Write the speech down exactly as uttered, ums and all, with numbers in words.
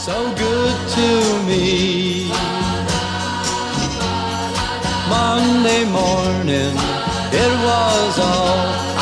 so good to me. Monday morning, it was all